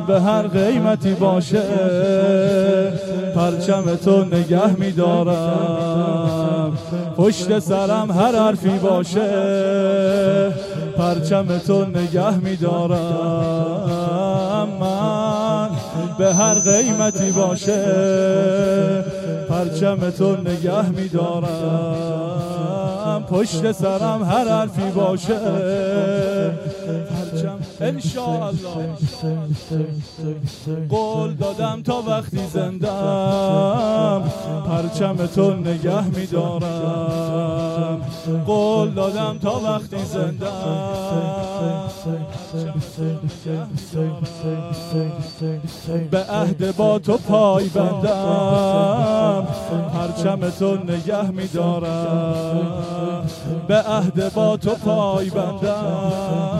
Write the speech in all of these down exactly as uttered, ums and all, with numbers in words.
به هر قیمتی باشه پرچم تو نگه می‌دارم. پشت سرم هر حرفی باشه پرچم تو نگه می‌دارم. من به هر قیمتی باشه پرچم تو نگه می‌دارم. پشت سرم هر حرفی باشه پرچم انشاءالله. قول دادم تا وقتی زندم پرچم تو نگه می‌دارم. قول دادم تا وقتی زندم به عهد با تو پای بندم پرچم تو نگه می‌دارم. به عهد با تو پای بندم.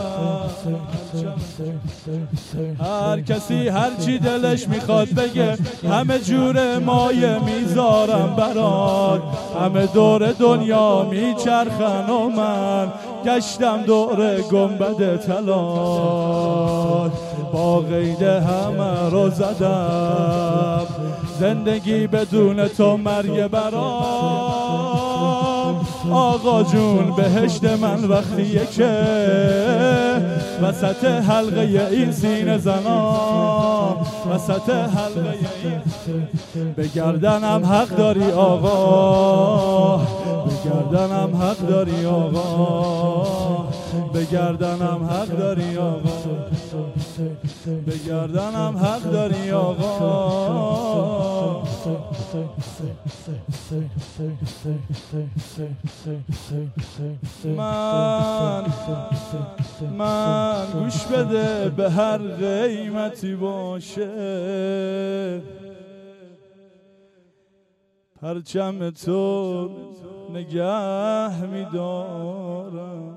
هر کسی هر چی دلش میخواد بگه همه جور مایه میذارم برات. همه دور دنیا میچرخن و من گشتم دور گنبد طلا. با قید همه رو زدم زندگی بدون تو مرگ برام. آقا جون بهشت من وقتیه که وسط حلقه این سینه زنام. وسط حلقه این به گردنم حق داری آقا. به گردنم حق داری آقا. به گردنم حق داری آقا. به گردنم حق داری آقا. من من گوش بده به هر قیمتی باشه پرچم تو نگه می‌دارم.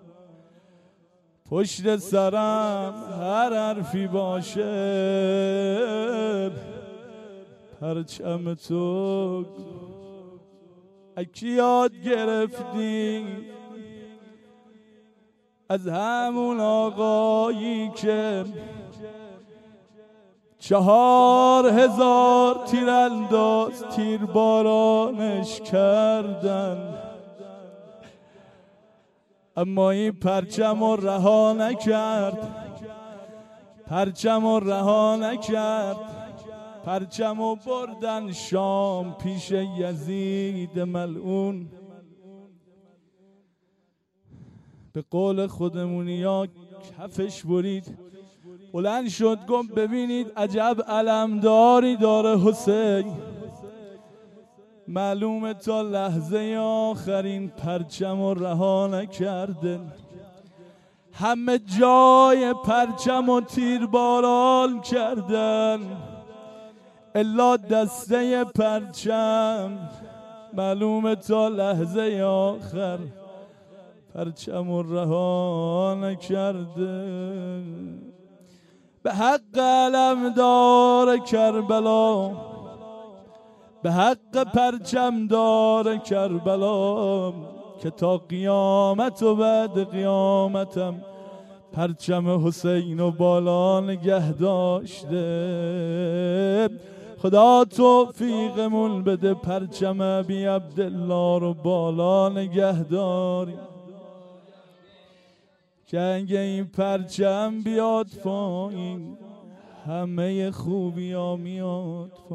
پشت سرم هر حرفی باشه پرچم تو. اکی یاد گرفتی از همون آقایی که چهار هزار تیرانداز تیربارانش کردن اما این پرچم رو رها نکرد. پرچم رو رها نکرد. پرچم رو بردن شام پیش یزید ملعون. به قول خودمونیا کفش برید بلند شد گفت ببینید عجب علمداری داره حسین. معلومه تا لحظه آخرین پرچم رو رها نکرده. همه جای پرچم و تیرباران کردن الا دسته پرچم. معلومه تا لحظه آخر پرچم رو رها نکرده. به حق علمدار کربلا به حق پرچم دار کربلا که تا قیامت و بعد قیامتم پرچم حسین و بالا نگه داشته. خدا توفیقمون بده پرچم ابی عبدالله رو بالا نگه داریم که اگه این پرچم بیاد پایین همه خوبی ها میاد.